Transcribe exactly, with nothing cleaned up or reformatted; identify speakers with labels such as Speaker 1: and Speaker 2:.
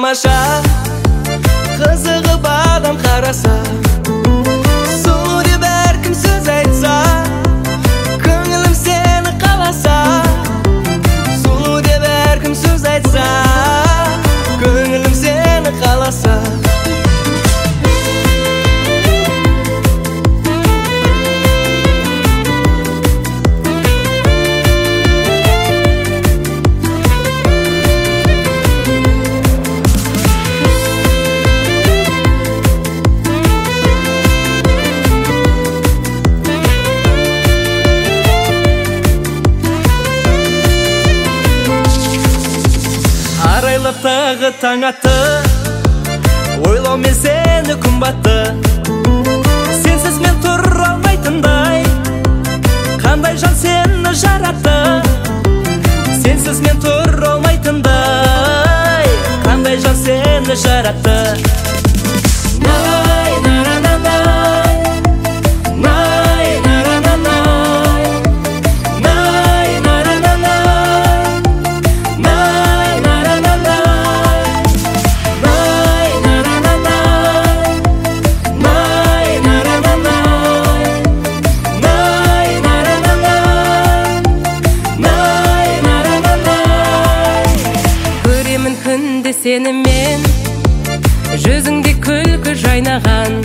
Speaker 1: тамаша, қызығып адам қараса, сұлу деп әркім сөз айтса, көңілім сені қаласа. Сұлу деп әркім сөз айтса, көңілім сені қаласа. Арайлап тағы таң атты, ойлаумен сені күн батты. Сенсіз мен тұра алмайтындай, қандай жан сені жаратты. Сенсіз мен тұра алмайтындай, қандай жан сені жаратты. Най, на-на-на-най, най, на-на-на-най, най, на-на-на-най, най, на-на-на-най, най, на-на-на-най, най, на-на-на-най, най, на-на-на-най, най, на-на-на-най. Көремін күнде сені мен, жүзіңде күлкі жайнаған,